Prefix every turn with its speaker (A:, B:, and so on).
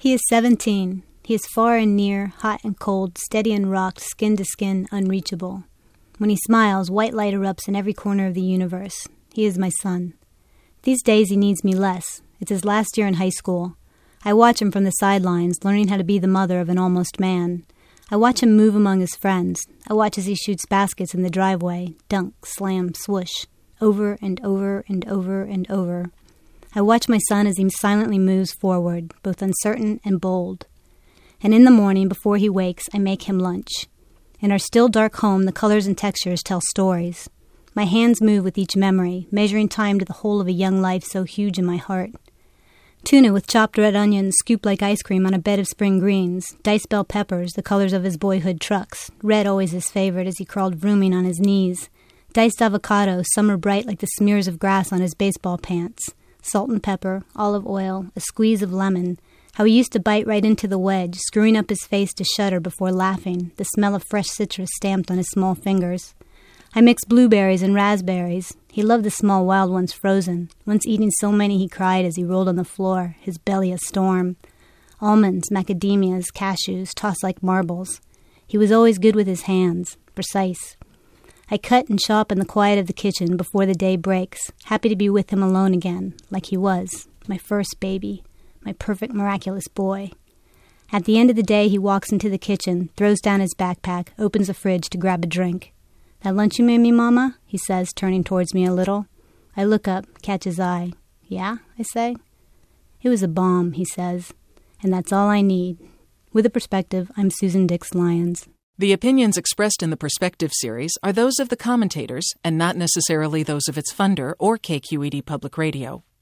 A: He is 17. He is far and near, hot and cold, steady and rocked, skin to skin, unreachable. When he smiles, white light erupts in every corner of the universe. He is my son. These days he needs me less. It's his last year in high school. I watch him from the sidelines, learning how to be the mother of an almost man. I watch him move among his friends. I watch as he shoots baskets in the driveway. Dunk, slam, swoosh. Over and over and over and over. I watch my son as he silently moves forward, both uncertain and bold. And in the morning, before he wakes, I make him lunch. In our still dark home, the colors and textures tell stories. My hands move with each memory, measuring time to the whole of a young life so huge in my heart. Tuna with chopped red onions scooped like ice cream on a bed of spring greens, diced bell peppers, the colors of his boyhood trucks, red always his favorite as he crawled vrooming on his knees, diced avocado, summer bright like the smears of grass on his baseball pants, salt and pepper, olive oil, a squeeze of lemon, how he used to bite right into the wedge, screwing up his face to shudder before laughing, the smell of fresh citrus stamped on his small fingers. I mixed blueberries and raspberries. He loved the small wild ones frozen. Once eating so many he cried as he rolled on the floor, his belly a storm. Almonds, macadamias, cashews, tossed like marbles. He was always good with his hands, precise. I cut and chop in the quiet of the kitchen before the day breaks, happy to be with him alone again, like he was, my first baby, my perfect, miraculous boy. At the end of the day, he walks into the kitchen, throws down his backpack, opens the fridge to grab a drink. "That lunch you made me, Mama?" he says, turning towards me a little. I look up, catch his eye. "Yeah?" I say. "It was a bomb," he says. "And that's all I need." With a perspective, I'm Susan Dix Lyons.
B: The opinions expressed in the Perspective series are those of the commentators and not necessarily those of its funder or KQED Public Radio.